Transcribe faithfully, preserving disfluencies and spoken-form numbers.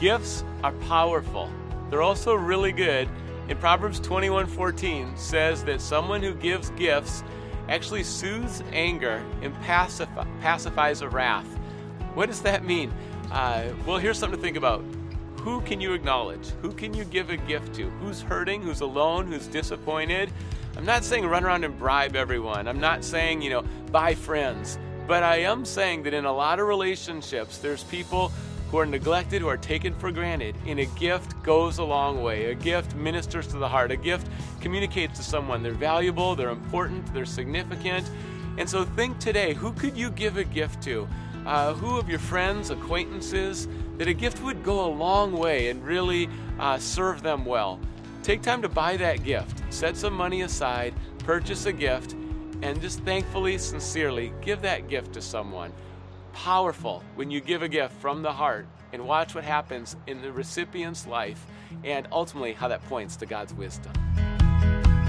Gifts are powerful. They're also really good. In Proverbs twenty-one fourteen says that someone who gives gifts actually soothes anger and pacif- pacifies a wrath. What does that mean? Uh, well, here's something to think about. Who can you acknowledge? Who can you give a gift to? Who's hurting? Who's alone? Who's disappointed? I'm not saying run around and bribe everyone. I'm not saying, you know, buy friends. But I am saying that in a lot of relationships, there's people who are neglected, who are taken for granted, and a gift goes a long way. A gift ministers to the heart. A gift communicates to someone they're valuable, they're important, they're significant. And so think today, who could you give a gift to? Uh, who of your friends, acquaintances, that a gift would go a long way and really uh, serve them well? Take time to buy that gift. Set some money aside, purchase a gift, and just thankfully, sincerely give that gift to someone. Powerful when you give a gift from the heart, and watch what happens in the recipient's life and ultimately how that points to God's wisdom.